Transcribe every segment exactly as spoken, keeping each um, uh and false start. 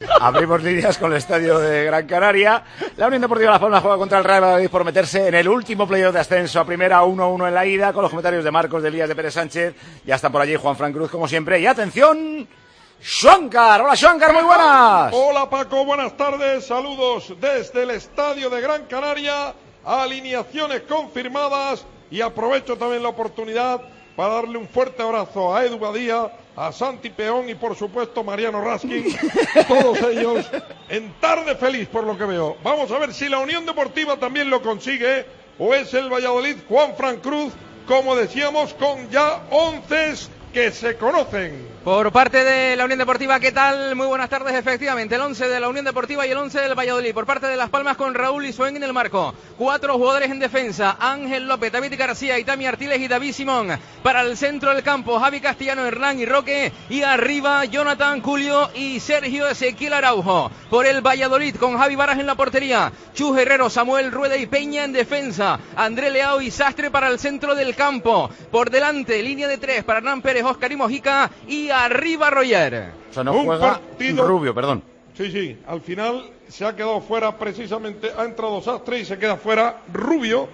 Abrimos líneas con el estadio de Gran Canaria. La Unión Deportiva Las Palmas juega contra el Real Valladolid por meterse en el último playoff de ascenso a primera, uno uno en la ida, con los comentarios de Marcos, de Elías, de Pérez Sánchez. Ya está por allí Juan Fran Cruz, como siempre. Y atención, Xuancar. Hola, Xuancar, muy buenas. Hola, Paco, buenas tardes. Saludos desde el estadio de Gran Canaria. Alineaciones confirmadas. Y aprovecho también la oportunidad para darle un fuerte abrazo a Edu Badía, a Santi Peón y por supuesto Mariano Raskin, todos ellos en tarde feliz por lo que veo. Vamos a ver si la Unión Deportiva también lo consigue o es el Valladolid Juan Fran Cruz, como decíamos, con ya once que se conocen. Por parte de la Unión Deportiva, ¿qué tal? Muy buenas tardes, efectivamente, el once de la Unión Deportiva y el once del Valladolid. Por parte de Las Palmas, con Raúl Isuén en el marco. Cuatro jugadores en defensa: Ángel López, David García, Itami Artiles y David Simón. Para el centro del campo, Javi Castellano, Hernán y Roque. Y arriba, Jonathan Julio y Sergio Ezequiel Araujo. Por el Valladolid, con Javi Varas en la portería. Chus Herrero, Samuel Rueda y Peña en defensa. André Leao y Sastre para el centro del campo. Por delante, línea de tres para Hernán Pérez, Oscar y Mojica. Y arriba Roger. O sea, no un juega partido... Rubio, perdón. Sí, sí, al final se ha quedado fuera precisamente, ha entrado Sastre y se queda fuera Rubio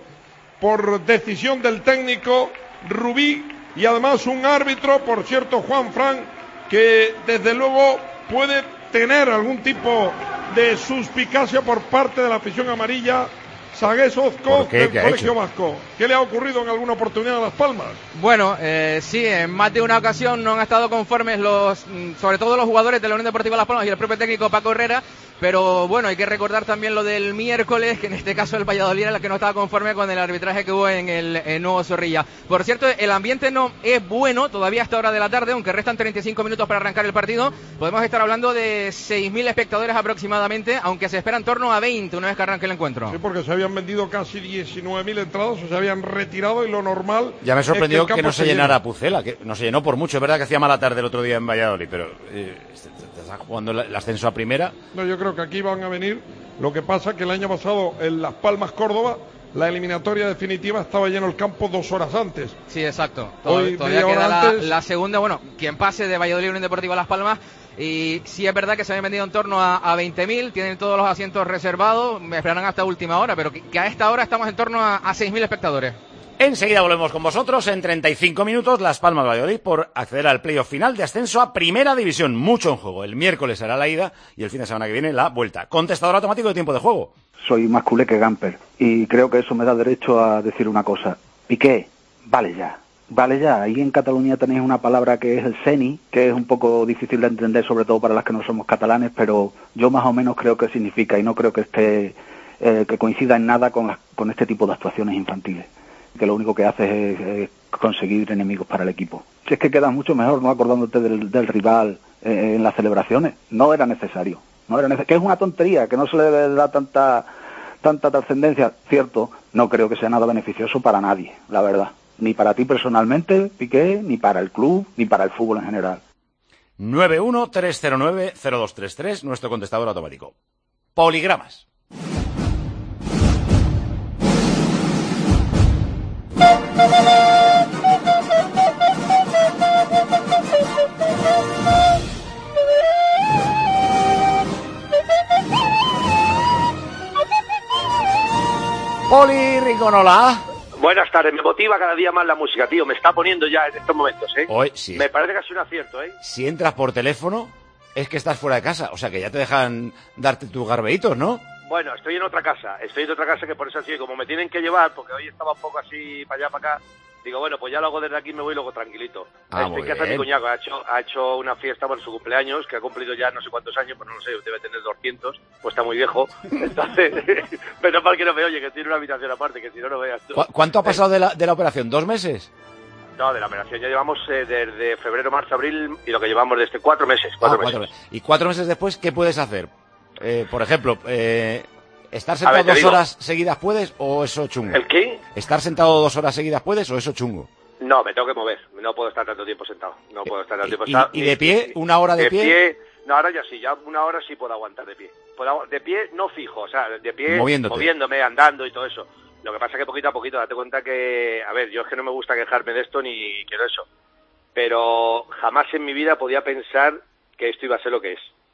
por decisión del técnico Rubí, y además un árbitro, por cierto, Juan Fran, que desde luego puede tener algún tipo de suspicacia por parte de la afición amarilla. Sagués Ozco del Colegio Vasco. ¿Qué le ha ocurrido en alguna oportunidad a Las Palmas? Bueno, eh, sí, en más de una ocasión no han estado conformes los, sobre todo los jugadores de la Unión Deportiva Las Palmas y el propio técnico Paco Herrera, pero bueno, hay que recordar también lo del miércoles, que en este caso el Valladolid era el que no estaba conforme con el arbitraje que hubo en el en Nuevo Zorrilla. Por cierto, el ambiente no es bueno todavía a esta hora de la tarde, aunque restan treinta y cinco minutos para arrancar el partido. Podemos estar hablando de seis mil espectadores aproximadamente, aunque se espera en torno a veinte una vez que arranque el encuentro. Sí, porque se habían vendido casi diecinueve mil entradas, o se habían retirado, y lo normal... Ya me sorprendió es que, que no se llenara Pucela, que no se llenó por mucho. Es verdad que hacía mala tarde el otro día en Valladolid, pero eh, está jugando el ascenso a primera. No, yo creo que aquí van a venir. Lo que pasa que el año pasado en Las Palmas, Córdoba, la eliminatoria definitiva estaba lleno el campo dos horas antes. Sí, exacto. Hoy, todavía queda la, la segunda, bueno, quien pase de Valladolid Unión Deportiva Las Palmas. Y sí es verdad que se habían vendido en torno a, a veinte mil, tienen todos los asientos reservados, me esperarán hasta última hora, pero que, que a esta hora estamos en torno a, a seis mil espectadores. Enseguida volvemos con vosotros en treinta y cinco minutos. Las Palmas Valladolid por acceder al playoff final de ascenso a Primera División. Mucho en juego. El miércoles será la ida y el fin de semana que viene la vuelta. Contestador automático de tiempo de juego. Soy más culé que Gamper y creo que eso me da derecho a decir una cosa. Piqué, vale ya. Vale ya, ahí en Cataluña tenéis una palabra que es el seni, que es un poco difícil de entender, sobre todo para las que no somos catalanes, pero yo más o menos creo que significa, y no creo que esté eh, que coincida en nada con, las, con este tipo de actuaciones infantiles, que lo único que hace es, es conseguir enemigos para el equipo. Si es que quedas mucho mejor no acordándote del, del rival eh, en las celebraciones, no era necesario, no era necesario, que es una tontería, que no se le da tanta, tanta trascendencia, cierto, no creo que sea nada beneficioso para nadie, la verdad. Ni para ti personalmente, Piqué, ni para el club, ni para el fútbol en general. nueve uno tres cero nueve cero dos tres tres, nuestro contestador automático. Poligramas. Poli Riconola. Buenas tardes, me motiva cada día más la música, tío, me está poniendo ya en estos momentos, ¿eh? Hoy, sí. Me parece que ha sido un acierto, ¿eh? Si entras por teléfono, es que estás fuera de casa, o sea que ya te dejan darte tus garbeitos, ¿no? Bueno, estoy en otra casa, estoy en otra casa que por eso así, como me tienen que llevar, porque hoy estaba un poco así para allá, para acá, digo, bueno, pues ya lo hago desde aquí y me voy luego tranquilito. Ah, estoy muy en casa de bien. mi cuñado, ha hecho, ha hecho una fiesta por su cumpleaños, que ha cumplido ya no sé cuántos años, pues no lo sé, debe tener doscientos, pues está muy viejo, entonces, menos mal que no me oye, que tiene una habitación aparte, que si no, no veas tú. ¿Cu- ¿Cuánto ha pasado de la, de la operación? ¿Dos meses? No, de la operación ya llevamos eh, desde febrero, marzo, abril, y lo que llevamos desde cuatro meses, cuatro Ah, meses. cuatro meses. ¿Y cuatro meses después qué puedes hacer? Eh, por ejemplo, eh, ¿estar A sentado ver, te dos digo. horas seguidas puedes o eso chungo? ¿El qué? ¿Estar sentado dos horas seguidas puedes o eso chungo? No, me tengo que mover. No puedo estar tanto tiempo sentado. No puedo estar tanto tiempo ¿Y- sentado. y de pie? ¿Una hora de pie? No, ahora ya sí. Ya una hora sí puedo aguantar de pie. Puedo agu- de pie no fijo. O sea, de pie Moviéndote. moviéndome, andando y todo eso. Lo que pasa es que poquito a poquito, date cuenta que... A ver, yo es que no me gusta quejarme de esto ni quiero eso. Pero jamás en mi vida podía pensar que esto iba a ser lo que es.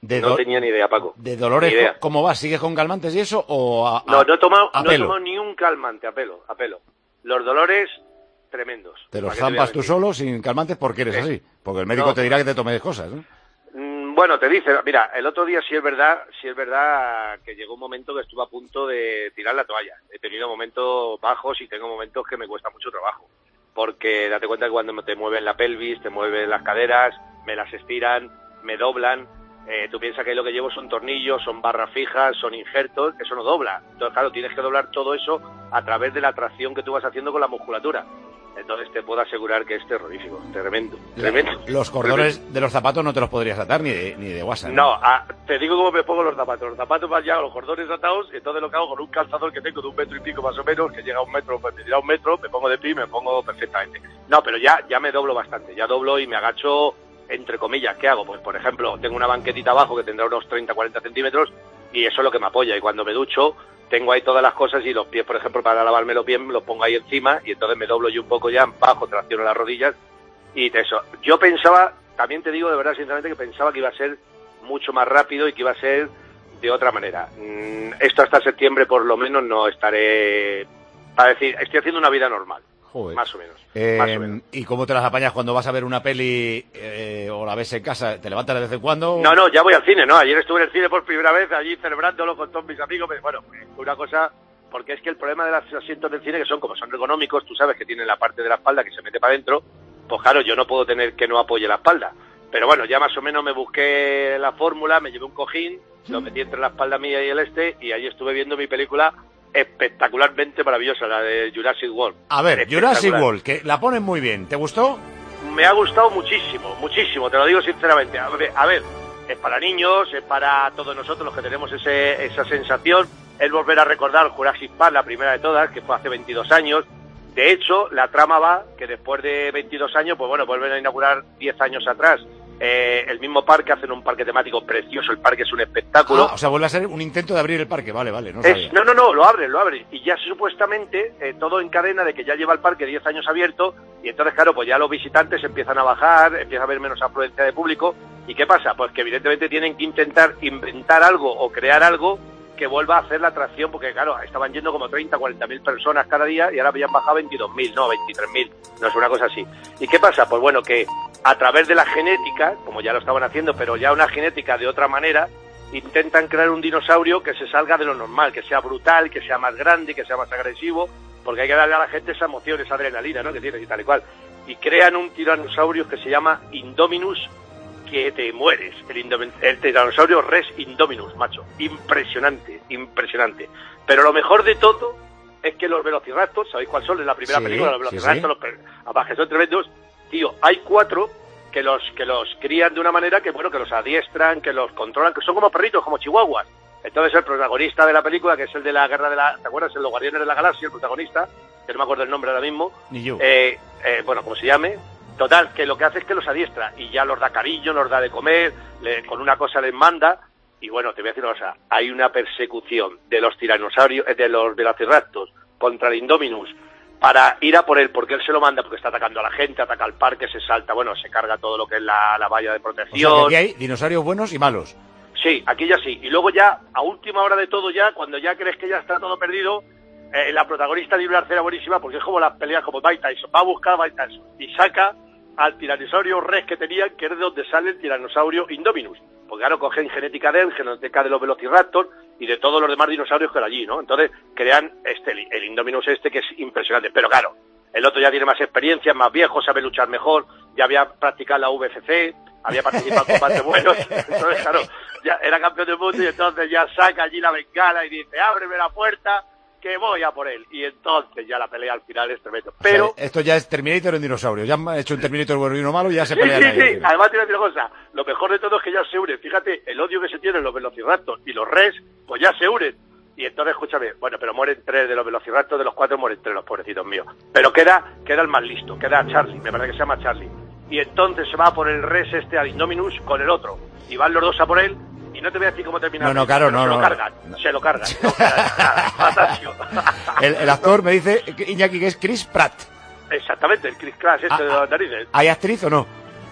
De no do- tenía ni idea, Paco. ¿De dolores Ni idea. cómo vas? ¿Sigues con calmantes y eso o a, a, No, no he tomado, a no he pelo? tomado ni un calmante, a pelo, a pelo. Los dolores, tremendos. Te los ¿Para qué te voy a zampas tú mentir? solo sin calmantes porque eres Sí. así. Porque el médico No. te dirá que te tomes cosas, ¿no? Mm, Bueno, te dice, mira, el otro día sí es verdad, sí es verdad que llegó un momento que estuve a punto de tirar la toalla. He tenido momentos bajos y tengo momentos que me cuesta mucho trabajo. Porque date cuenta que cuando te mueven la pelvis, te mueven las caderas, me las estiran, me doblan. Eh, tú piensas que lo que llevo son tornillos, son barras fijas, son injertos, eso no dobla. Entonces, claro, tienes que doblar todo eso a través de la tracción que tú vas haciendo con la musculatura. Entonces te puedo asegurar que es terrorífico, tremendo, tremendo. Los cordones de los zapatos no te los podrías atar ni de, ni de guasa. No, a- te digo cómo me pongo los zapatos. Los zapatos van ya con los cordones atados, y entonces lo que hago con un calzador que tengo de un metro y pico más o menos, que llega a un metro, pues me tira un metro, me pongo de pie y me pongo perfectamente. No, pero ya, ya me doblo bastante, ya doblo y me agacho, entre comillas. ¿Qué hago? Pues por ejemplo, tengo una banquetita abajo que tendrá unos treinta, cuarenta centímetros, y eso es lo que me apoya. Y cuando me ducho, tengo ahí todas las cosas, y los pies, por ejemplo, para lavarme los pies, los pongo ahí encima, y entonces me doblo yo un poco ya, bajo, tracciono las rodillas, y eso. Yo pensaba, también te digo de verdad, sinceramente, que pensaba que iba a ser mucho más rápido y que iba a ser de otra manera. Mm, esto hasta septiembre, por lo menos, no estaré, para decir, estoy haciendo una vida normal. Joder. Más o menos. Eh, más o menos. ¿Y cómo te las apañas cuando vas a ver una peli eh, o la ves en casa? ¿Te levantas de vez en cuando? No, no, ya voy al cine, ¿no? Ayer estuve en el cine por primera vez, allí celebrándolo con todos mis amigos. Pero, bueno, fue una cosa, porque es que el problema de los asientos del cine, que son como son ergonómicos, tú sabes que tienen la parte de la espalda que se mete para adentro, pues claro, yo no puedo tener que no apoye la espalda. Pero bueno, ya más o menos me busqué la fórmula, me llevé un cojín, lo metí entre la espalda mía y el este, y ahí estuve viendo mi película espectacularmente maravillosa, la de Jurassic World. A ver, Espectacular. Jurassic World, que la ponen muy bien. ¿Te gustó? Me ha gustado muchísimo, muchísimo, te lo digo sinceramente. A ver, a ver, es para niños, es para todos nosotros los que tenemos ese, esa sensación, es volver a recordar Jurassic Park, la primera de todas, que fue hace veintidós años. De hecho, la trama va que después de veintidós años, pues bueno, vuelven a inaugurar diez años atrás eh, el mismo parque, hacen un parque temático precioso, el parque es un espectáculo. Ah, o sea, vuelve a ser un intento de abrir el parque. Vale, vale, no Es- sabía. no, no, no, lo abren, lo abren. Y ya supuestamente eh, todo en cadena de que ya lleva el parque diez años abierto, y entonces, claro, pues ya los visitantes empiezan a bajar, empieza a haber menos afluencia de público. ¿Y qué pasa? Pues que evidentemente tienen que intentar inventar algo o crear algo que vuelva a hacer la atracción, porque claro, estaban yendo como treinta, cuarenta mil personas cada día y ahora habían bajado veintidós mil, no, veintitrés mil, no es una cosa así. ¿Y qué pasa? Pues bueno, que a través de la genética, como ya lo estaban haciendo, pero ya una genética de otra manera, intentan crear un dinosaurio que se salga de lo normal, que sea brutal, que sea más grande, que sea más agresivo, porque hay que darle a la gente esa emoción, esa adrenalina, ¿no?, que tienes y tal y cual. Y crean un tiranosaurio que se llama Indominus, que te mueres. El, Indomin- el tiranosaurio Rex Indominus, macho. Impresionante, impresionante. Pero lo mejor de todo es que los velociraptors, ¿sabéis cuáles son? En la primera Sí, película, los sí, velociraptors, sí. los per- además que son tremendos. Tío, hay cuatro que los que los crían de una manera que, bueno, que los adiestran, que los controlan, que son como perritos, como chihuahuas. Entonces el protagonista de la película, que es el de la guerra de la... ¿Te acuerdas? El de los Guardianes de la Galaxia, el protagonista, que no me acuerdo el nombre ahora mismo. Ni yo. Eh, eh, bueno, como se llame. Total, que lo que hace es que los adiestra y ya los da cariño, los da de comer, le- con una cosa les manda. Y bueno, te voy a decir una cosa, hay una persecución de los tiranosaurios, eh, de los velociraptors contra el Indominus para ir a por él, porque él se lo manda, porque está atacando a la gente, ataca al parque, se salta, bueno, se carga todo lo que es la, la valla de O sea, protección. que aquí hay dinosaurios buenos y malos. Sí, aquí ya sí. Y luego ya, a última hora de todo ya, cuando ya crees que ya está todo perdido, eh, la protagonista de Arcera buenísima, porque es como las peleas como Mike Tyson. Va a buscar a Mike Tyson y saca al tiranosaurio Rex que tenían, que es de donde sale el tiranosaurio Indominus. Porque claro, cogen genética de él, genética de los velociraptor y de todos los demás dinosaurios que hay allí, ¿no? Entonces crean este, el Indominus este, que es impresionante. Pero claro, el otro ya tiene más experiencia, es más viejo, sabe luchar mejor, ya había practicado la U F C, había participado en combates buenos, entonces claro, ya era campeón del mundo y entonces ya saca allí la bengala y dice, ábreme la puerta que voy a por él. Y entonces ya la pelea al final es tremendo. Pero... O sea, esto ya es Terminator en dinosaurio. Ya han hecho un Terminator bueno y uno malo y ya se Sí, pelean sí, ahí, sí. al final. Además, tiene otra cosa. Lo mejor de todo es que ya se unen. Fíjate, el odio que se tienen los velociraptors y los Rex, pues ya se unen. Y entonces, escúchame, bueno, pero mueren tres de los velociraptors, de los cuatro mueren tres los pobrecitos míos. Pero queda, queda el más listo, queda Charlie, me parece que se llama Charlie. Y entonces se va por el Rex este al Indominus con el otro. Y van los dos a por él. Y no te voy a decir cómo termina. No, no, claro, pero no, se no. lo cargan, No. se lo cargan. No queda nada, fantástico. El, el actor me dice, que Iñaki, que es Chris Pratt. Exactamente, el Chris Crash este Ah, de ah. las narices. ¿Hay actriz o no?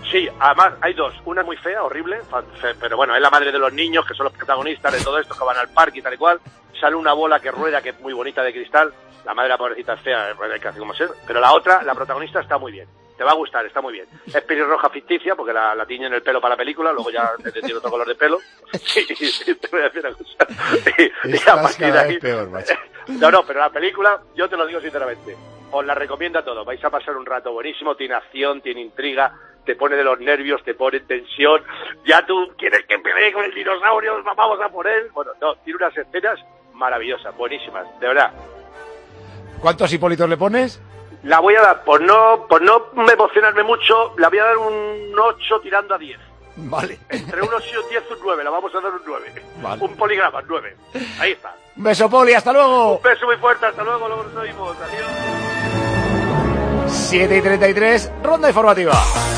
Sí, además hay dos. Una es muy fea, horrible, pero bueno, es la madre de los niños, que son los protagonistas de todo esto, que van al parque y tal y cual. Sale una bola que rueda, que es muy bonita, de cristal. La madre de la pobrecita es fea, hay que hacer como ser. Pero la otra, la protagonista, está muy bien. Te va a gustar, está muy bien. Es pelirroja ficticia, porque la, la tiñen el pelo para la película, luego ya te tiene otro color de pelo. Sí, sí, te voy a decir una cosa. Y, y a partir de ahí... peor, macho. No, no, pero la película, yo te lo digo sinceramente, os la recomiendo a todos. Vais a pasar un rato buenísimo, tiene acción, tiene intriga, te pone de los nervios, te pone en tensión. Ya tú quieres que pelee con el dinosaurio, vamos a por él. Bueno, no, tiene unas escenas maravillosas, buenísimas, de verdad. ¿Cuántos Hipólitos le pones? La voy a dar, por no por no emocionarme mucho, la voy a dar un ocho tirando a diez. Vale. Entre un ocho y un diez, un nueve, la vamos a dar un nueve. Vale. Un poligrama, nueve. Ahí está. Un beso, Poli, hasta luego. Un beso muy fuerte, hasta luego, luego nos oímos. Adiós. siete y treinta y tres, ronda informativa.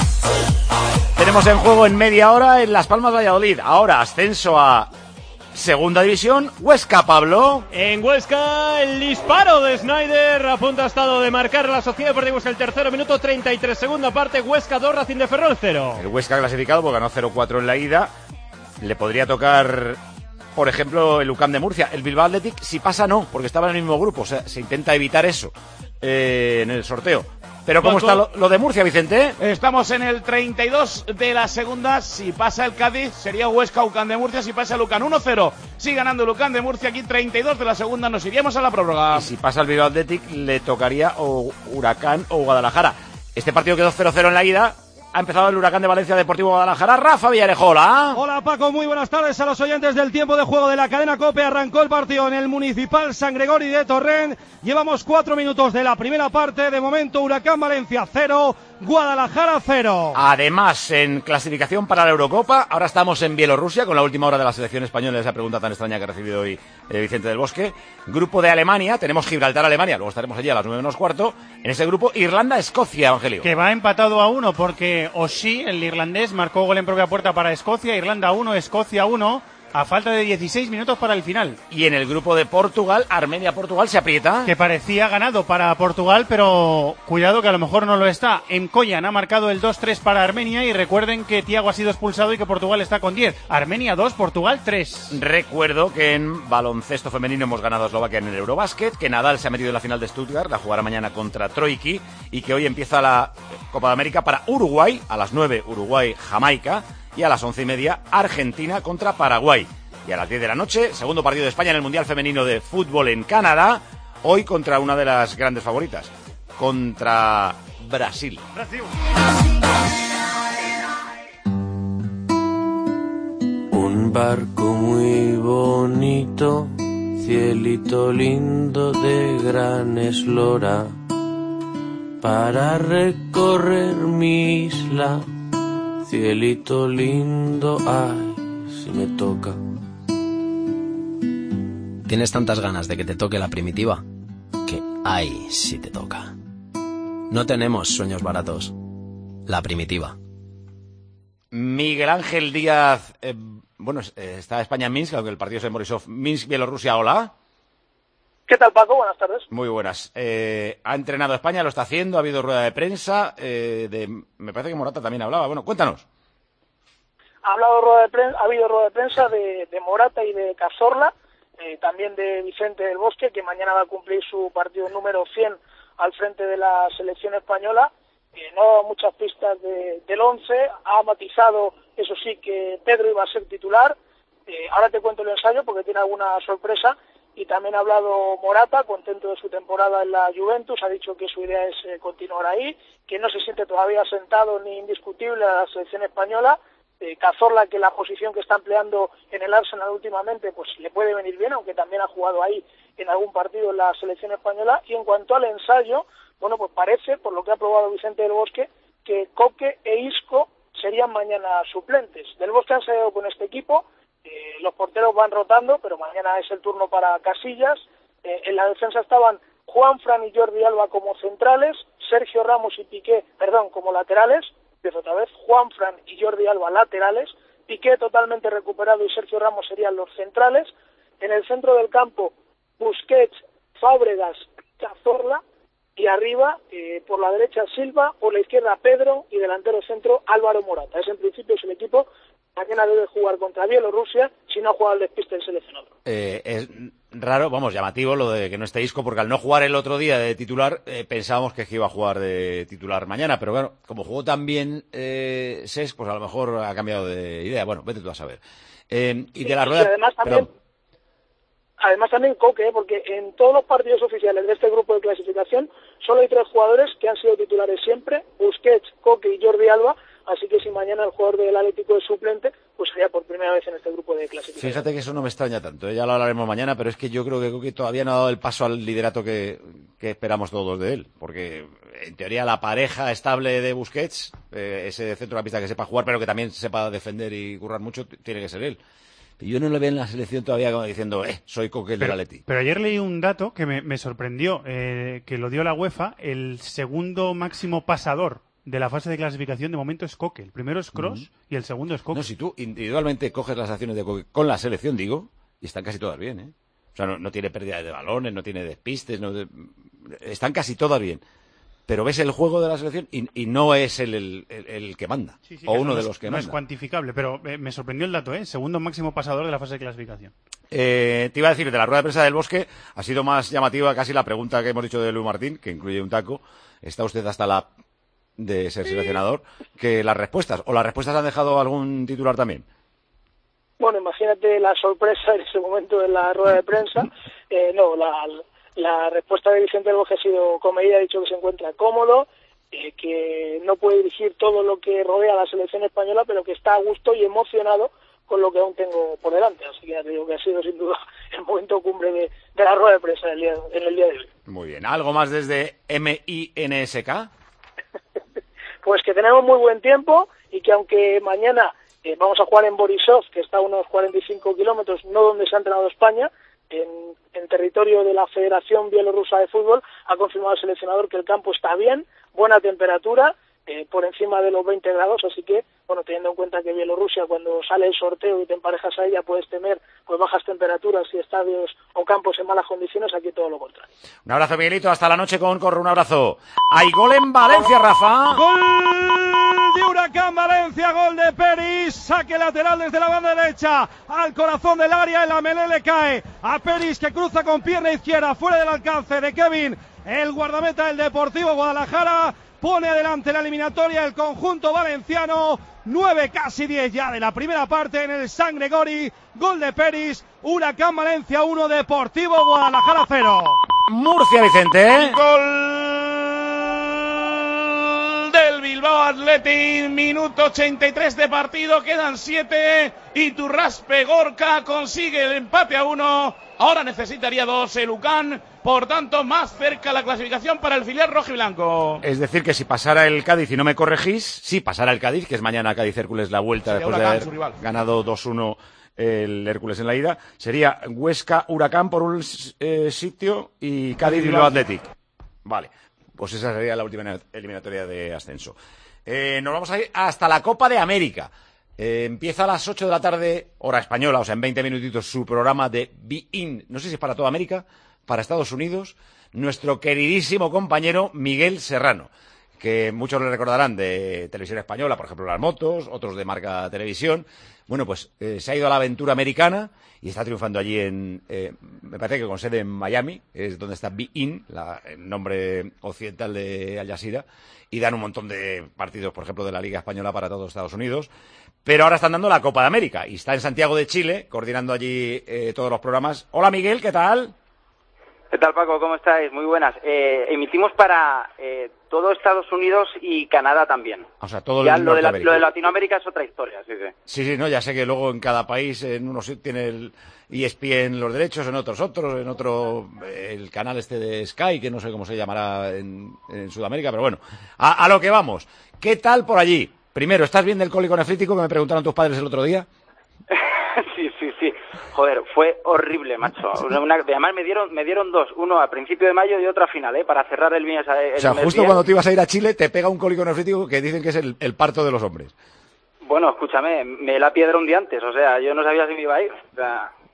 Tenemos en juego en media hora en Las Palmas Valladolid. Ahora ascenso a Segunda División, Huesca, Pablo. En Huesca, el disparo de Snyder a punto ha estado de marcar la Sociedad Deportiva Huesca el tercero, minuto treinta y tres, segunda parte, Huesca dos, Racing de Ferrol cero. El Huesca clasificado porque ganó cero cuatro en la ida. Le podría tocar, por ejemplo, el U C A M de Murcia. El Bilbao Athletic, si pasa, no, porque estaba en el mismo grupo. O sea, se intenta evitar eso eh, en el sorteo. Pero ¿cómo está lo, lo de Murcia, Vicente? Estamos en el treinta y dos de la segunda. Si pasa el Cádiz, sería Huesca, U C A M de Murcia. Si pasa el U C A M, uno cero. Sigue ganando el U C A M de Murcia. Aquí treinta y dos de la segunda. Nos iríamos a la prórroga. Y si pasa el Bilbao Athletic, le tocaría o Huracán o Guadalajara. Este partido quedó cero cero en la ida. Ha empezado el Huracán de Valencia Deportivo Guadalajara. Rafa Villarejola. Hola Paco, muy buenas tardes a los oyentes del tiempo de juego de la cadena COPE. Arrancó el partido en el Municipal San Gregori de Torrent. Llevamos cuatro minutos de la primera parte. De momento Huracán Valencia cero, Guadalajara cero. Además, en clasificación para la Eurocopa, ahora estamos en Bielorrusia con la última hora de la selección española, esa pregunta tan extraña que ha recibido hoy eh, Vicente del Bosque. Grupo de Alemania, tenemos Gibraltar-Alemania, luego estaremos allí a las nueve menos cuarto. En ese grupo, Irlanda-Escocia, Evangelio. Que va empatado a uno porque Oshie, el irlandés, marcó gol en propia puerta para Escocia. Irlanda uno, Escocia uno. A falta de dieciséis minutos para el final. Y en el grupo de Portugal, Armenia-Portugal se aprieta. Que parecía ganado para Portugal, pero cuidado que a lo mejor no lo está. Encoyan ha marcado el dos tres para Armenia y recuerden que Thiago ha sido expulsado y que Portugal está con diez. Armenia dos, Portugal tres. Recuerdo que en baloncesto femenino hemos ganado a Eslovaquia en el Eurobasket, que Nadal se ha metido en la final de Stuttgart, la jugará mañana contra Troiki, y que hoy empieza la Copa de América para Uruguay, a las nueve Uruguay-Jamaica, y a las once y media Argentina contra Paraguay. Y a las diez de la noche, segundo partido de España en el Mundial Femenino de Fútbol en Canadá, hoy contra una de las grandes favoritas, contra Brasil. Brasil. Un barco muy bonito, cielito lindo de gran eslora, para recorrer mi isla. Cielito lindo, ay, si me toca. Tienes tantas ganas de que te toque la primitiva que, ay, si te toca. No tenemos sueños baratos. La primitiva. Miguel Ángel Díaz, eh, bueno, eh, está España en Minsk, aunque el partido es en Borisov. Minsk, Bielorrusia, hola. ¿Qué tal, Paco? Buenas tardes. Muy buenas. Eh, ha entrenado España, lo está haciendo, ha habido rueda de prensa, eh, de, me parece que Morata también hablaba. Bueno, cuéntanos. Ha, hablado rueda de prensa, ha habido rueda de prensa de, de Morata y de Cazorla, eh, también de Vicente del Bosque, que mañana va a cumplir su partido número cien al frente de la selección española. Eh, no ha dado muchas pistas de, del once, ha matizado, eso sí, que Pedro iba a ser titular. Eh, ahora te cuento el ensayo porque tiene alguna sorpresa. Y también ha hablado Morata, contento de su temporada en la Juventus, ha dicho que su idea es eh, continuar ahí, que no se siente todavía asentado ni indiscutible a la selección española. Eh, Cazorla, que la posición que está empleando en el Arsenal últimamente, pues le puede venir bien, aunque también ha jugado ahí en algún partido en la selección española. Y en cuanto al ensayo, bueno, pues parece, por lo que ha probado Vicente del Bosque, que Coque e Isco serían mañana suplentes. Del Bosque ha ensayado con este equipo. Eh, los porteros van rotando, pero mañana es el turno para Casillas. Eh, en la defensa estaban Juanfran y Jordi Alba como centrales, Sergio Ramos y Piqué, perdón, como laterales. Empiezo otra vez, Juanfran y Jordi Alba laterales, Piqué totalmente recuperado y Sergio Ramos serían los centrales. En el centro del campo, Busquets, Fábregas, Cazorla. y arriba, eh, por la derecha Silva, por la izquierda Pedro y delantero centro Álvaro Morata. Ese en principio es el equipo. Mañana debe jugar contra Bielorrusia si no juega el despiste del seleccionador. Eh, es raro, vamos, llamativo lo de que no esté Isco, porque al no jugar el otro día de titular, eh, pensábamos que iba a jugar de titular mañana, pero claro, como jugó tan bien eh, Cesc, pues a lo mejor ha cambiado de idea. Bueno, vete tú a saber. Eh, y sí, de la y rueda... además también, además también Coque, porque en todos los partidos oficiales de este grupo de clasificación solo hay tres jugadores que han sido titulares siempre, Busquets, Coque y Jordi Alba. Así que si mañana el jugador del Atlético es suplente, pues sería por primera vez en este grupo de clasificación. Fíjate que eso no me extraña tanto, ¿eh? Ya lo hablaremos mañana, pero es que yo creo que Coque todavía no ha dado el paso al liderato que, que esperamos todos de él, porque en teoría la pareja estable de Busquets, eh, ese centrocampista que sepa jugar, pero que también sepa defender y currar mucho, tiene que ser él. Yo no le veo en la selección todavía como diciendo, eh, soy Coque el del Atleti. Pero ayer leí un dato que me, me sorprendió, eh, que lo dio la UEFA, el segundo máximo pasador de la fase de clasificación de momento es Coque. El primero es Kroos uh-huh. y el segundo es Coque. No, si tú individualmente coges las acciones de Coque con la selección, digo, y están casi todas bien, ¿eh? O sea, no, no tiene pérdida de balones, no tiene despistes, no de... están casi todas bien. Pero ves el juego de la selección y, y no es el, el, el, el que manda, sí, sí, o uno no de es, los que no manda. No es cuantificable, pero eh, me sorprendió el dato, ¿eh? Segundo máximo pasador de la fase de clasificación. Eh, te iba a decir, de la rueda de prensa del Bosque, ha sido más llamativa casi la pregunta que hemos dicho de Luis Martín, que incluye un taco. Está usted hasta la de ser seleccionador, que las respuestas, o las respuestas han dejado algún titular también. Bueno, imagínate la sorpresa en ese momento de la rueda de prensa. Eh, no, la, la respuesta de Vicente del Bosque ha sido comedida, ha dicho que se encuentra cómodo, eh, que no puede dirigir todo lo que rodea a la selección española, pero que está a gusto y emocionado con lo que aún tengo por delante. Así que ya te digo que ha sido sin duda el momento cumbre de, de la rueda de prensa del día, en el día de hoy. Muy bien. ¿Algo más desde M I N S K? Pues que tenemos muy buen tiempo y que aunque mañana eh, vamos a jugar en Borisov, que está a unos cuarenta y cinco kilómetros, no donde se ha entrenado España, en, en territorio de la Federación Bielorrusa de Fútbol, ha confirmado el seleccionador que el campo está bien, buena temperatura, eh, por encima de los veinte grados, así que, bueno, teniendo en cuenta que Bielorrusia, cuando sale el sorteo y te emparejas a ella, puedes temer pues bajas temperaturas y estadios o campos en malas condiciones, aquí todo lo contrario. Un abrazo, Miguelito, hasta la noche con Corre, un abrazo. Hay gol en Valencia, Rafa. Gol de Huracán Valencia, gol de Peris, saque lateral desde la banda derecha al corazón del área, el Amelé le cae a Peris, que cruza con pierna izquierda fuera del alcance de Kevin, el guardameta del Deportivo Guadalajara. Pone adelante la eliminatoria el conjunto valenciano, nueve casi diez ya de la primera parte en el San Gregori, gol de Peris, Huracán Valencia uno, Deportivo Guadalajara cero. Murcia, Vicente, ¿eh? Gol del Bilbao Athletic, minuto ochenta y tres de partido, quedan siete, Iturraspe Gorka consigue el empate a uno, ahora necesitaría dos el Ucán. Por tanto, más cerca la clasificación para el filial rojiblanco. Es decir, que si pasara el Cádiz y no me corregís, sí pasara el Cádiz, que es mañana Cádiz-Hércules la vuelta sería después Huracán, de haber ganado dos uno el Hércules en la ida. Sería Huesca-Huracán por un eh, sitio y Cádiz-Bilbao Athletic. Vale, pues esa sería la última eliminatoria de ascenso. Eh, nos vamos a ir hasta la Copa de América. Eh, empieza a las ocho de la tarde, hora española, o sea, en veinte minutitos, su programa de Be In. No sé si es para toda América, para Estados Unidos, nuestro queridísimo compañero Miguel Serrano, que muchos le recordarán de Televisión Española, por ejemplo, Las Motos, otros de Marca Televisión. Bueno, pues eh, se ha ido a la aventura americana y está triunfando allí en, eh, me parece que con sede en Miami, es donde está Be In, la, el nombre occidental de Al Jazeera, y dan un montón de partidos, por ejemplo, de la Liga Española para todos Estados Unidos. Pero ahora están dando la Copa de América y está en Santiago de Chile, coordinando allí eh, todos los programas. Hola, Miguel, ¿qué tal? ¿Qué tal, Paco? ¿Cómo estáis? Muy buenas. Eh, emitimos para eh, todo Estados Unidos y Canadá también. O sea, todo ya el lo de, la, Norteamérica. lo de Latinoamérica es otra historia, sí, sí. Sí, sí, no, ya sé que luego en cada país, en unos tiene el E S P N los derechos, en otros otros, en otro el canal este de Sky, que no sé cómo se llamará en, en Sudamérica, pero bueno, a, a lo que vamos. ¿Qué tal por allí? Primero, ¿estás bien del cólico nefrítico que me preguntaron tus padres el otro día? Sí, sí, sí. Joder, fue horrible, macho. Una, además me dieron me dieron dos, uno a principio de mayo y otro a final, ¿eh? Para cerrar el mes. El o sea, mes justo bien. Cuando te ibas a ir a Chile te pega un cólico nefrítico que dicen que es el, el parto de los hombres. Bueno, escúchame, me la piedra un día antes, o sea, yo no sabía si me iba a ir. O sea,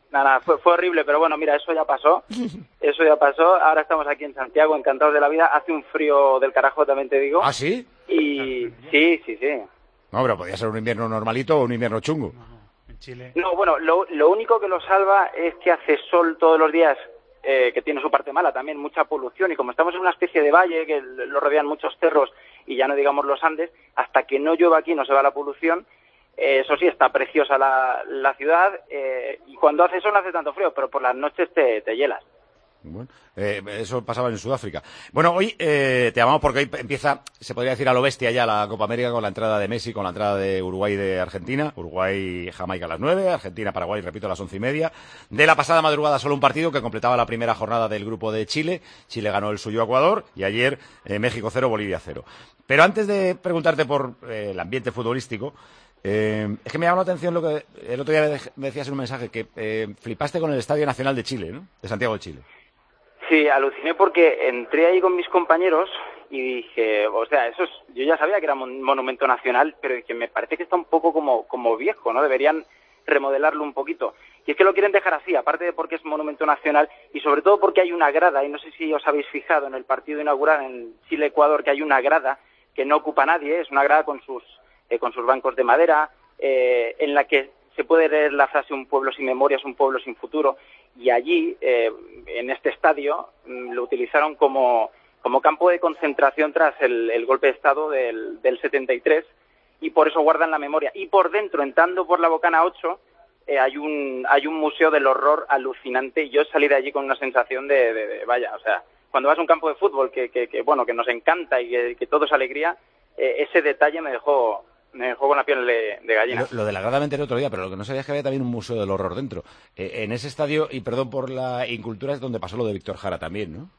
Nada, nada, fue, fue horrible, pero bueno, mira, eso ya pasó, eso ya pasó, ahora estamos aquí en Santiago, encantados de la vida, hace un frío del carajo, también te digo. ¿Ah, sí? Y sí, sí, sí. No, pero podía ser un invierno normalito o un invierno chungo. En Chile. No, bueno, lo, lo único que lo salva es que hace sol todos los días, eh, que tiene su parte mala también, mucha polución, y como estamos en una especie de valle que lo rodean muchos cerros y ya no digamos los Andes, hasta que no llueva aquí no se va la polución. Eh, eso sí, está preciosa la, la ciudad, eh, y cuando hace sol no hace tanto frío, pero por las noches te, te hielas. Bueno, eh, eso pasaba en Sudáfrica. Bueno, hoy eh, te llamamos porque hoy empieza, se podría decir a lo bestia ya, la Copa América, con la entrada de Messi, con la entrada de Uruguay y de Argentina. Uruguay, Jamaica a las nueve, Argentina, Paraguay, repito, a las once y media. De la pasada madrugada solo un partido que completaba la primera jornada del grupo de Chile. Chile ganó el suyo a Ecuador y ayer eh, México cero, Bolivia cero. Pero antes de preguntarte por eh, el ambiente futbolístico, Eh, es que me llama la atención lo que el otro día me decías en un mensaje, que eh, flipaste con el Estadio Nacional de Chile, ¿no? De Santiago de Chile. Sí, aluciné porque entré ahí con mis compañeros y dije, o sea, eso es, yo ya sabía que era un monumento nacional, pero dije, me parece que está un poco como, como viejo, ¿no? Deberían remodelarlo un poquito. Y es que lo quieren dejar así, aparte de porque es monumento nacional y sobre todo porque hay una grada, y no sé si os habéis fijado en el partido inaugural en Chile-Ecuador, que hay una grada que no ocupa nadie, es una grada con sus Eh, con sus bancos de madera, eh, en la que se puede leer la frase "un pueblo sin memoria es un pueblo sin futuro", y allí, eh, en este estadio, mm, lo utilizaron como, como campo de concentración tras el, el golpe de Estado del, del setenta y tres, y por eso guardan la memoria. Y por dentro, entrando por la Bocana ocho, eh, hay un hay un museo del horror alucinante, y yo salí de allí con una sensación de, de, de vaya, o sea, cuando vas a un campo de fútbol que, que, que bueno, que nos encanta y que, que todo es alegría, eh, ese detalle me dejó... me dejó con la piel de, de gallina. Lo, lo de la grada me enteré otro día, pero lo que no sabía es que había también un museo del horror dentro. Eh, en ese estadio, y perdón por la incultura, es donde pasó lo de Víctor Jara también, ¿no?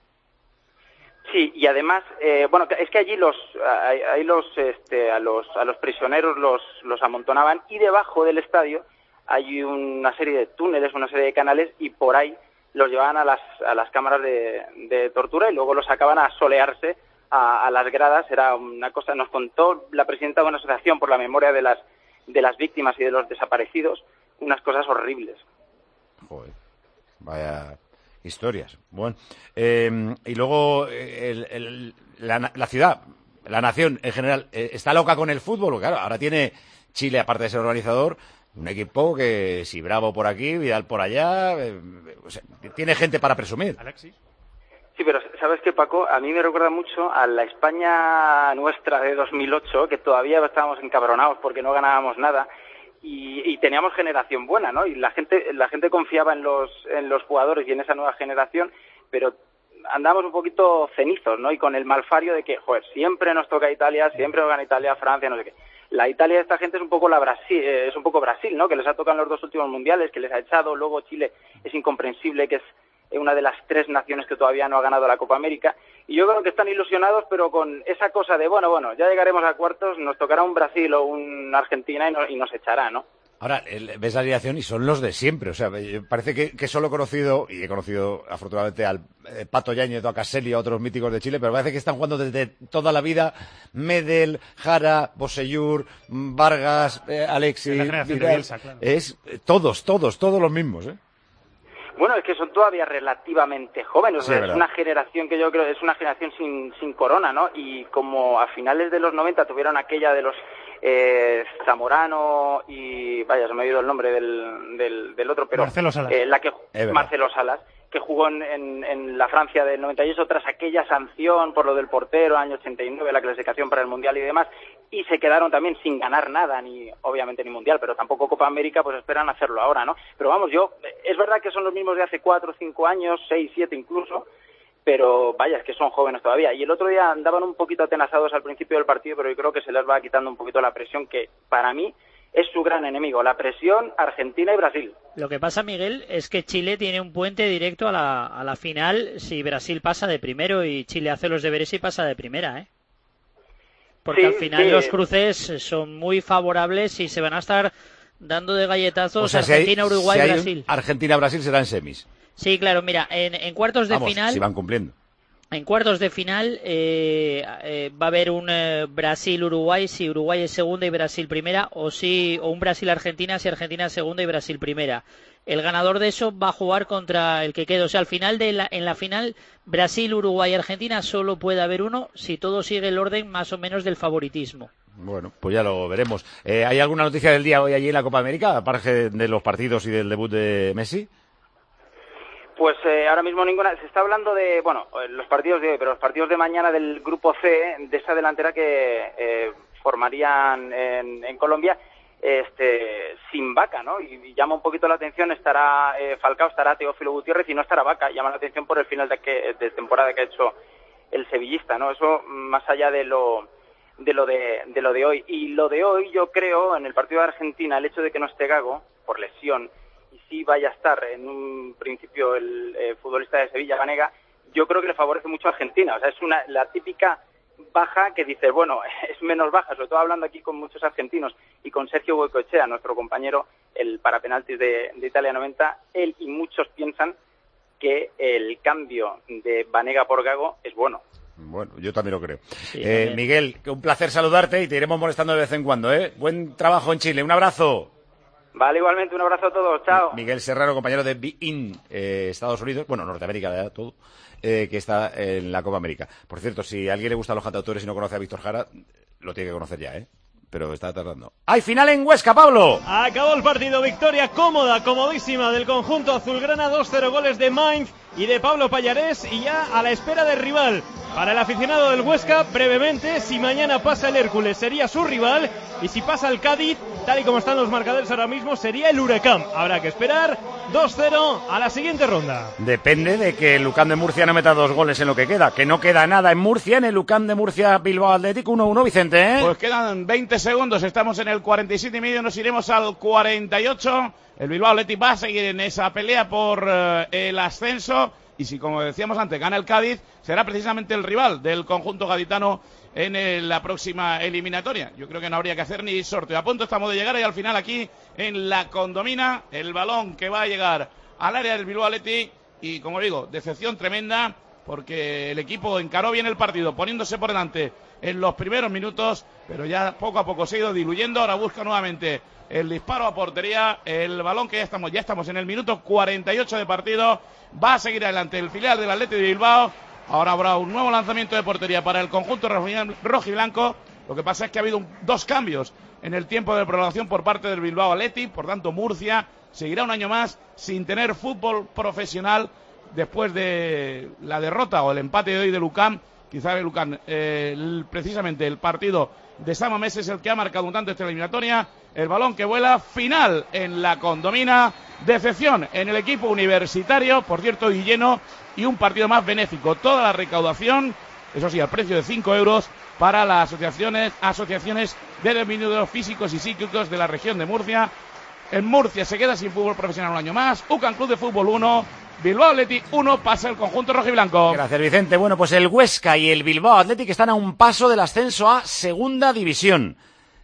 Sí, y además, eh, bueno, es que allí los, ahí los, este, a los, a los prisioneros los, los amontonaban, y debajo del estadio hay una serie de túneles, una serie de canales, y por ahí los llevaban a las, a las cámaras de, de tortura y luego los sacaban a solearse A, a las gradas. Era una cosa, nos contó la presidenta de una asociación por la memoria de las de las víctimas y de los desaparecidos, unas cosas horribles. Joder, vaya historias. Bueno, eh, y luego el, el, la, la ciudad, la nación en general, eh, está loca con el fútbol. Claro, ahora tiene Chile, aparte de ser organizador, un equipo que si Bravo por aquí, Vidal por allá, eh, o sea, tiene gente para presumir. Alexis. Sí, pero ¿sabes qué, Paco? A mí me recuerda mucho a la España nuestra de dos mil ocho, que todavía estábamos encabronados porque no ganábamos nada y, y teníamos generación buena, ¿no? Y la gente la gente confiaba en los en los jugadores y en esa nueva generación, pero andamos un poquito cenizos, ¿no? Y con el malfario de que, joder, siempre nos toca Italia, siempre nos gana Italia, Francia, no sé qué. La Italia de esta gente es un poco la Brasil, eh, es un poco Brasil, ¿no? Que les ha tocado en los dos últimos mundiales, que les ha echado. Luego Chile es incomprensible, que es una de las tres naciones que todavía no ha ganado la Copa América, y yo creo que están ilusionados, pero con esa cosa de, bueno, bueno, ya llegaremos a cuartos, nos tocará un Brasil o un Argentina y, no, y nos echará, ¿no? Ahora, el, ves la alineación y son los de siempre, o sea, parece que, que solo he conocido, y he conocido afortunadamente al eh, Pato Yáñez, a Caselli, a otros míticos de Chile, pero parece que están jugando desde toda la vida Medel, Jara, Bosellur, Vargas, eh, Alexis, la Vidal, Bielsa, claro. Es eh, todos, todos, todos los mismos, ¿eh? Bueno, es que son todavía relativamente jóvenes, Sí, o sea, verdad. es una generación que yo creo es una generación sin, sin corona, ¿no? Y como a finales de los noventa tuvieron aquella de los eh, Zamorano y, vaya, se me ha ido el nombre del, del, del otro, pero Marcelo Salas. Eh, la que verdad. Marcelo Salas, que jugó en, en, en la Francia del noventa y ocho tras aquella sanción por lo del portero, año ochenta y nueve, la clasificación para el Mundial y demás, y se quedaron también sin ganar nada, ni obviamente ni Mundial, pero tampoco Copa América, pues esperan hacerlo ahora, ¿no? Pero vamos, yo, es verdad que son los mismos de hace cuatro, cinco años, seis, siete incluso, pero vaya, es que son jóvenes todavía. Y el otro día andaban un poquito atenazados al principio del partido, pero yo creo que se les va quitando un poquito la presión, que para mí es su gran enemigo, la presión Argentina y Brasil. Lo que pasa, Miguel, es que Chile tiene un puente directo a la, a la final si Brasil pasa de primero y Chile hace los deberes y pasa de primera, ¿eh? Porque Sí, al final sí. los cruces son muy favorables y se van a estar dando de galletazos O sea, si hay- Argentina, Uruguay, si hay un Brasil. Argentina-Brasil será en semis. Sí, claro, mira, en, en cuartos de Vamos, final... si van cumpliendo. En cuartos de final eh, eh, va a haber un eh, Brasil-Uruguay si Uruguay es segunda y Brasil primera, o si o un Brasil-Argentina si Argentina es segunda y Brasil primera. El ganador de eso va a jugar contra el que quede. O sea, al final de la, en la final Brasil, Uruguay y Argentina solo puede haber uno si todo sigue el orden más o menos del favoritismo. Bueno, pues ya lo veremos. Eh, ¿Hay alguna noticia del día hoy allí en la Copa América, aparte de los partidos y del debut de Messi? Pues eh, ahora mismo ninguna. Se está hablando de, bueno, los partidos de hoy, pero los partidos de mañana del grupo C, de esa delantera que eh, formarían en, en Colombia, este, sin Vaca, ¿no? Y, y llama un poquito la atención, estará eh, Falcao, estará Teófilo Gutiérrez y no estará Vaca. Llama la atención por el final de, que, de temporada que ha hecho el sevillista, ¿no? Eso más allá de lo de lo de, de lo de hoy. Y lo de hoy, yo creo, en el partido de Argentina, el hecho de que no esté Gago, por lesión, y sí vaya a estar en un principio el eh, futbolista de Sevilla, Banega, yo creo que le favorece mucho a Argentina. O sea, es una la típica baja que dices, bueno, es menos baja, sobre todo hablando aquí con muchos argentinos y con Sergio Goicoechea, nuestro compañero, el parapenaltis de, de Italia noventa, él y muchos piensan que el cambio de Banega por Gago es bueno. Bueno, yo también lo creo. Sí, eh, Miguel, un placer saludarte y te iremos molestando de vez en cuando, ¿eh? Buen trabajo en Chile, un abrazo. Vale, igualmente, un abrazo a todos, chao. Miguel Serrano, compañero de Be In, eh, Estados Unidos, bueno, Norteamérica, ¿verdad? Todo, eh, que está en la Copa América. Por cierto, si a alguien le gustan los cantautores y no conoce a Víctor Jara, lo tiene que conocer ya, ¿eh? Pero está tardando. ¡Hay final en Huesca, Pablo! Acabó el partido, victoria cómoda, comodísima del conjunto azulgrana, dos cero goles de Mainz y de Pablo Pallarés, y ya a la espera del rival. Para el aficionado del Huesca, brevemente, si mañana pasa el Hércules sería su rival, y si pasa el Cádiz, tal y como están los marcadores ahora mismo, sería el Huracán. Habrá que esperar dos cero a la siguiente ronda. Depende de que el Lucán de Murcia no meta dos goles en lo que queda, que no queda nada en Murcia, en el Lucán de Murcia Bilbao Atlético uno uno, Vicente, ¿eh? Pues quedan veinte segundos, estamos en el cuarenta y siete y medio, nos iremos al cuarenta y ocho. El Bilbao Atlético va a seguir en esa pelea por uh, el ascenso, y si, como decíamos antes, gana el Cádiz, será precisamente el rival del conjunto gaditano en el, la próxima eliminatoria. Yo creo que no habría que hacer ni sorteo. A punto estamos de llegar y al final aquí en la Condomina, el balón que va a llegar al área del Bilbao Athletic, y como digo, decepción tremenda, porque el equipo encaró bien el partido, poniéndose por delante en los primeros minutos, pero ya poco a poco se ha ido diluyendo. Ahora busca nuevamente el disparo a portería, el balón que ya estamos, ya estamos en el minuto cuarenta y ocho de partido, va a seguir adelante el filial del Athletic de Bilbao. Ahora habrá un nuevo lanzamiento de portería para el conjunto rojiblanco. Lo que pasa es que ha habido un, dos cambios en el tiempo de prolongación por parte del Bilbao Athletic. Por tanto, Murcia seguirá un año más sin tener fútbol profesional después de la derrota o el empate de hoy de Lucán. Quizá el Lucán, eh, el, precisamente el partido de San Mamés es el que ha marcado un tanto esta eliminatoria. El balón que vuela, final en la Condomina. Decepción en el equipo universitario, por cierto, y lleno, y un partido más benéfico. Toda la recaudación, eso sí, al precio de cinco euros, para las asociaciones, asociaciones de disminuidos físicos y psíquicos de la región de Murcia. En Murcia se queda sin fútbol profesional un año más. UCAM Club de Fútbol uno, Bilbao Athletic uno, pasa el conjunto rojiblanco. Gracias, Vicente. Bueno, pues el Huesca y el Bilbao Athletic están a un paso del ascenso a Segunda División.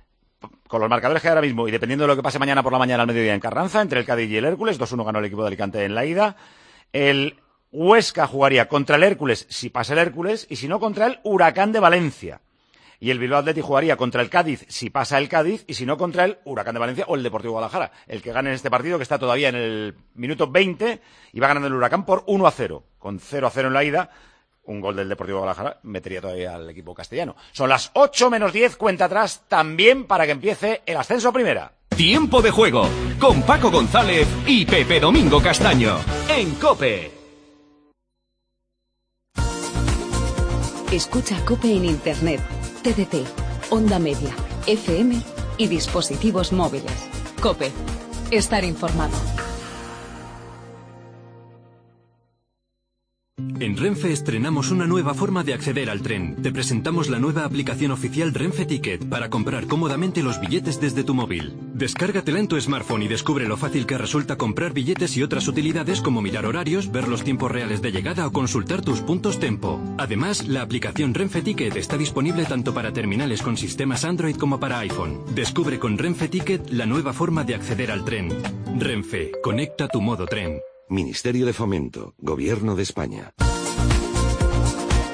Con los marcadores que hay ahora mismo, y dependiendo de lo que pase mañana por la mañana al mediodía en Carranza, entre el Cádiz y el Hércules, dos uno ganó el equipo de Alicante en la ida. El Huesca jugaría contra el Hércules si pasa el Hércules, y si no, contra el Huracán de Valencia. Y el Bilbao Athletic jugaría contra el Cádiz si pasa el Cádiz, y si no, contra el Huracán de Valencia o el Deportivo Guadalajara. El que gane en este partido, que está todavía en el minuto veinte, y va ganando el Huracán por uno a cero. Con cero a cero en la ida, un gol del Deportivo Guadalajara metería todavía al equipo castellano. Son las ocho menos diez, cuenta atrás también para que empiece el ascenso a primera. Tiempo de juego con Paco González y Pepe Domingo Castaño en COPE. Escucha COPE en Internet, T D T, Onda Media, F M y dispositivos móviles. COPE. Estar informado. En Renfe estrenamos una nueva forma de acceder al tren. Te presentamos la nueva aplicación oficial Renfe Ticket para comprar cómodamente los billetes desde tu móvil. Descárgatela en tu smartphone y descubre lo fácil que resulta comprar billetes y otras utilidades como mirar horarios, ver los tiempos reales de llegada o consultar tus puntos Tempo. Además, la aplicación Renfe Ticket está disponible tanto para terminales con sistemas Android como para iPhone. Descubre con Renfe Ticket la nueva forma de acceder al tren. Renfe, conecta tu modo tren. Ministerio de Fomento, Gobierno de España.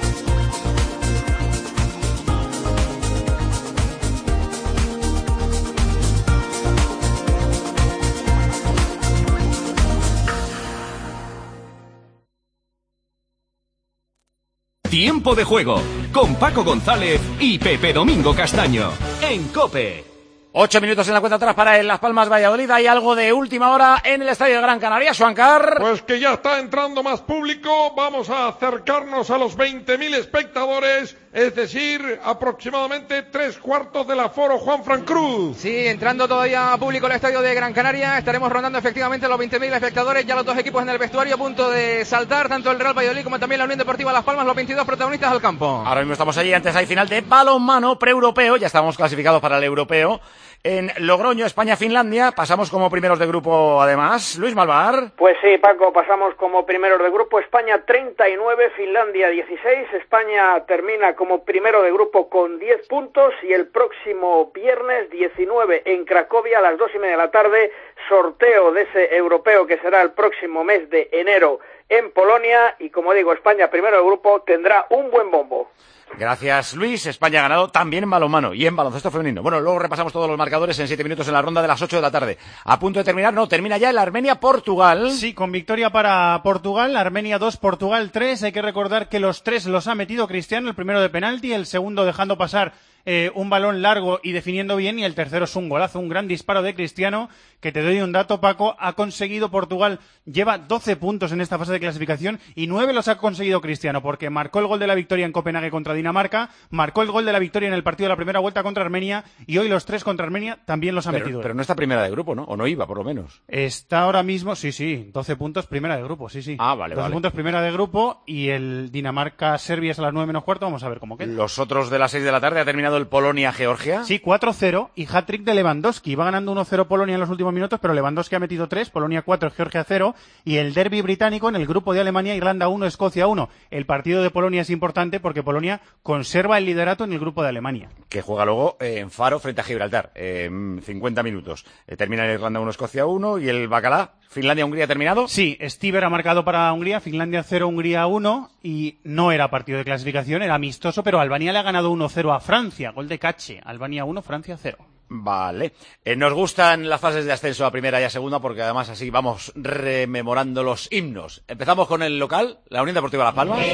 Tiempo de juego con Paco González y Pepe Domingo Castaño en COPE. Ocho minutos en la cuenta atrás para el Las Palmas Valladolid. Hay algo de última hora en el Estadio de Gran Canaria, Xuancar. Pues que ya está entrando más público. Vamos a acercarnos a los veinte mil espectadores, es decir, aproximadamente tres cuartos del aforo. Juan Fran Cruz. Sí, entrando todavía público el Estadio de Gran Canaria. Estaremos rondando efectivamente los veinte mil espectadores. Ya los dos equipos en el vestuario a punto de saltar, tanto el Real Valladolid como también la Unión Deportiva Las Palmas, los veintidós protagonistas al campo. Ahora mismo estamos allí, antes hay final de balonmano pre-europeo. Ya estamos clasificados para el europeo. En Logroño, España-Finlandia, pasamos como primeros de grupo además. Luis Malvar. Pues sí, Paco, pasamos como primeros de grupo. España treinta y nueve, Finlandia dieciséis. España termina como primero de grupo con diez puntos y el próximo viernes diecinueve en Cracovia a las dos y media de la tarde, sorteo de ese europeo que será el próximo mes de enero en Polonia. Y como digo, España primero de grupo tendrá un buen bombo. Gracias, Luis. España ha ganado también en balonmano y en baloncesto femenino. Bueno, luego repasamos todos los marcadores en siete minutos en la ronda de las ocho de la tarde. A punto de terminar, no, termina ya el Armenia-Portugal. Sí, con victoria para Portugal. Armenia dos, Portugal tres. Hay que recordar que los tres los ha metido Cristiano, el primero de penalti, el segundo dejando pasar eh, un balón largo y definiendo bien, y el tercero es un golazo, un gran disparo de Cristiano, que te doy un dato, Paco, ha conseguido Portugal, lleva doce puntos en esta fase de clasificación y nueve los ha conseguido Cristiano, porque marcó el gol de la victoria en Copenhague contra Dinamarca, marcó el gol de la victoria en el partido de la primera vuelta contra Armenia y hoy los tres contra Armenia también los ha pero, metido. Pero no está primera de grupo, ¿no? O no iba, por lo menos. Está ahora mismo, sí, sí, doce puntos primera de grupo, sí, sí. Ah, vale, doce vale. puntos primera de grupo y el Dinamarca-Serbia es a las nueve menos cuarto, vamos a ver cómo queda. Los otros de las seis de la tarde ha terminado el Polonia-Georgia. Sí, cuatro cero y hat-trick de Lewandowski. Va ganando uno cero Polonia en los últimos minutos, pero Lewandowski ha metido tres, Polonia cuatro, Georgia cero, y el derbi británico en el grupo de Alemania, Irlanda uno, Escocia uno. El partido de Polonia es importante porque Polonia conserva el liderato en el grupo de Alemania. Que juega luego eh, en Faro frente a Gibraltar, eh, cincuenta minutos. Eh, termina el Irlanda uno, Escocia uno, y el Bacalá, Finlandia-Hungría, ¿terminado? Sí, Stiver ha marcado para Hungría, Finlandia cero, Hungría uno, y no era partido de clasificación, era amistoso, pero Albania le ha ganado uno cero a Francia, gol de Cache, Albania uno, Francia cero. Vale. Eh, nos gustan las fases de ascenso a primera y a segunda porque además así vamos rememorando los himnos. Empezamos con el local, la Unión Deportiva Las Palmas.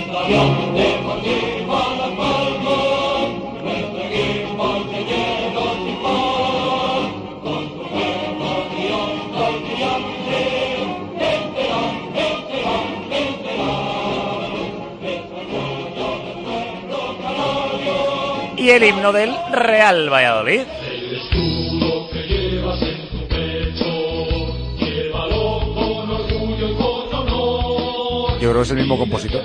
Y el himno del Real Valladolid. Yo creo que es el mismo compositor.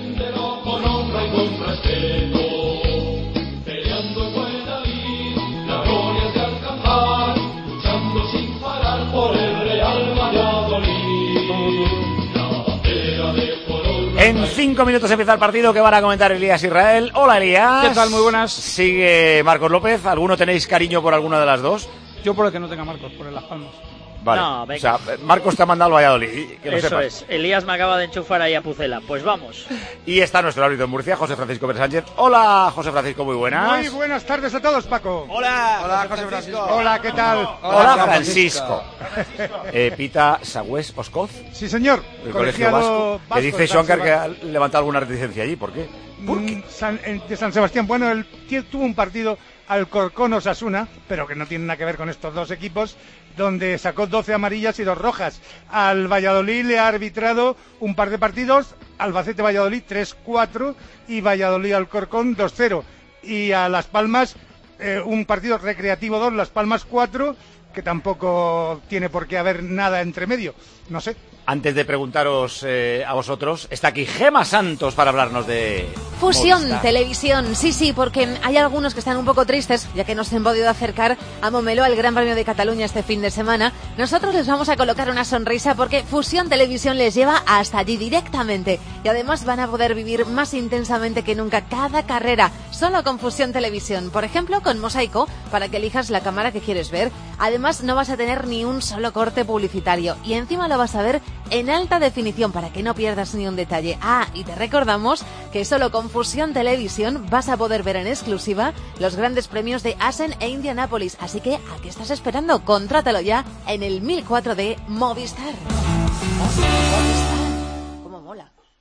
En cinco minutos empieza el partido que van a comentar Elías Israel. Hola, Elías. ¿Qué tal? Muy buenas. Sigue Marcos López. ¿Alguno tenéis cariño por alguna de las dos? Yo por el que no tenga Marcos, por el Las Palmas. Vale. No, o sea, Marcos te ha mandado al Valladolid. Que lo Eso sepas. es. Elías me acaba de enchufar ahí a Pucela. Pues vamos. Y está nuestro árbitro en Murcia, José Francisco Pérez Sánchez. Hola, José Francisco, muy buenas. Muy buenas tardes a todos, Paco. Hola, Hola, José Francisco. Hola, ¿qué tal? Hola, Hola Francisco. eh, Pita Sagüés Oscoz. Sí, señor. El colegio vasco. Que dice Xuancar que ha levantado alguna reticencia allí. ¿Por qué? ¿Por qué? San, de San Sebastián. Bueno, él tuvo un partido Alcorcón-Osasuna, pero que no tiene nada que ver con estos dos equipos, donde sacó doce amarillas y dos rojas. Al Valladolid le ha arbitrado un par de partidos, Albacete-Valladolid tres cuatro y Valladolid-Alcorcón dos cero. Y a Las Palmas eh, un partido recreativo dos, Las Palmas cuatro, que tampoco tiene por qué haber nada entre medio. No sé. Antes de preguntaros eh, a vosotros, está aquí Gema Santos para hablarnos de Fusión Movistar. Televisión, sí, sí, porque hay algunos que están un poco tristes, ya que no se han podido acercar a Montmeló al Gran Premio de Cataluña este fin de semana. Nosotros les vamos a colocar una sonrisa porque Fusión Televisión les lleva hasta allí directamente y además van a poder vivir más intensamente que nunca cada carrera, solo con Fusión Televisión. Por ejemplo, con Mosaico, para que elijas la cámara que quieres ver. Además, no vas a tener ni un solo corte publicitario y encima lo vas a ver en alta definición para que no pierdas ni un detalle. Ah, y te recordamos que solo con Fusión Televisión vas a poder ver en exclusiva los grandes premios de Assen e Indianápolis. Así que, ¿a qué estás esperando? Contrátalo ya en el mil cuatro de Movistar. Movistar. ¿Cómo mola?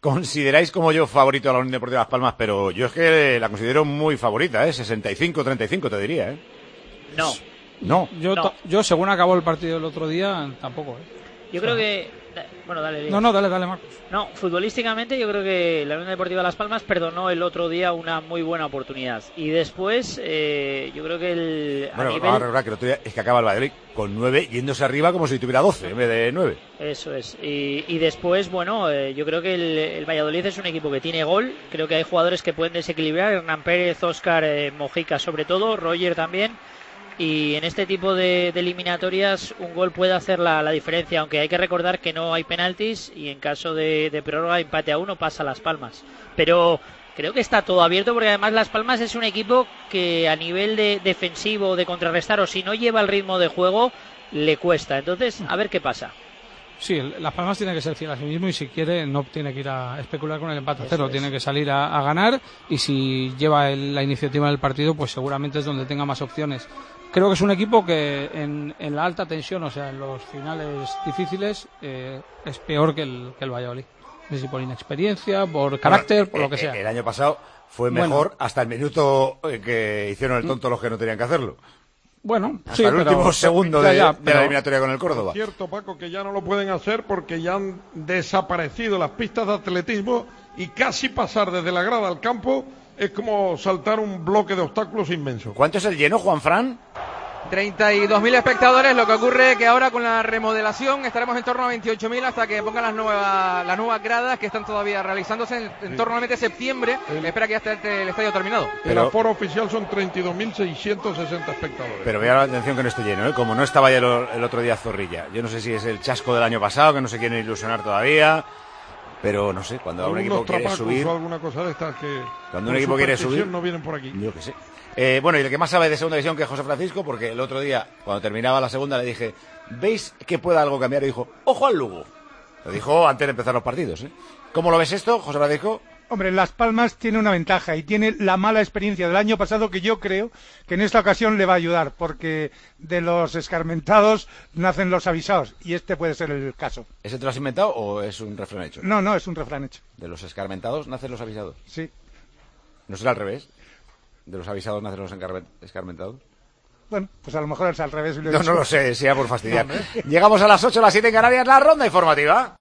consideráis como yo favorito a la Unión Deportiva Las Palmas, pero yo es que la considero muy favorita, ¿eh? sesenta y cinco treinta y cinco te diría, ¿eh? No. No. Yo, No. yo según acabó el partido el otro día, tampoco, ¿eh? Yo creo que... Bueno, dale, Elías. No, no, dale, dale, Marcos. No, futbolísticamente yo creo que la Unión Deportiva Las Palmas perdonó el otro día una muy buena oportunidad. Y después, eh, yo creo que el... Bueno, a nivel... ahora verdad que el otro día es que acaba el Valladolid con nueve yéndose arriba como si tuviera doce en vez de nueve. Eso es. Y, y después, bueno, eh, yo creo que el, el Valladolid es un equipo que tiene gol. Creo que hay jugadores que pueden desequilibrar. Hernán Pérez, Óscar, eh, Mojica sobre todo, Roger también. Y en este tipo de, de eliminatorias un gol puede hacer la, la diferencia, aunque hay que recordar que no hay penaltis y en caso de, de prórroga empate a uno pasa Las Palmas. Pero creo que está todo abierto porque además Las Palmas es un equipo que a nivel de defensivo, de contrarrestar o si no lleva el ritmo de juego, le cuesta. Entonces, a ver qué pasa. Sí, Las Palmas tiene que ser fiel a sí mismo y si quiere no tiene que ir a especular con el empate a cero, tiene que salir a, a ganar y si lleva el, la iniciativa del partido pues seguramente es donde tenga más opciones. Creo que es un equipo que en, en la alta tensión, o sea, en los finales difíciles, eh, es peor que el, que el Valladolid. No sé si por inexperiencia, por carácter, Bueno, por lo que eh, sea. El año pasado fue Bueno. mejor hasta el minuto eh, que hicieron el tonto los que no tenían que hacerlo. Bueno, Hasta sí, el pero- último segundo ya, de, ya, de pero- la eliminatoria con el Córdoba. Es cierto, Paco, que ya no lo pueden hacer porque ya han desaparecido las pistas de atletismo y casi pasar desde la grada al campo es como saltar un bloque de obstáculos inmenso. ¿Cuánto es el lleno, Juanfran? treinta y dos mil espectadores, lo que ocurre que ahora con la remodelación estaremos en torno a veintiocho mil hasta que pongan las nuevas las nuevas gradas que están todavía realizándose en, en torno a septiembre. Espera que ya esté el estadio terminado. El aforo oficial son treinta y dos mil seiscientos sesenta espectadores. Pero vea la atención que no esté lleno, ¿eh? Como no estaba ya el, el otro día Zorrilla. Yo no sé si es el chasco del año pasado, que no se quieren ilusionar todavía. Pero no sé, cuando un equipo Algunos quiere trapacos subir... o alguna cosa de estas que Cuando un por equipo quiere superstición subir... no vienen por aquí. Yo qué sé. Eh, bueno, y el que más sabe de segunda división que es José Francisco, porque el otro día, cuando terminaba la segunda, le dije, ¿veis que pueda algo cambiar? Y dijo, ¡ojo al Lugo! Lo dijo antes de empezar los partidos, ¿eh? ¿Cómo lo ves esto, José Francisco? Hombre, Las Palmas tiene una ventaja y tiene la mala experiencia del año pasado que yo creo que en esta ocasión le va a ayudar, porque de los escarmentados nacen los avisados y este puede ser el caso. ¿Ese te lo has inventado o es un refrán hecho? No, no, es un refrán hecho. De los escarmentados nacen los avisados. Sí. ¿No será al revés? ¿De los avisados nacen los encarmen- escarmentados? Bueno, pues a lo mejor es al revés. No, no lo sé, sea por fastidiar. Llegamos a las ocho, las siete en Canarias, la ronda informativa.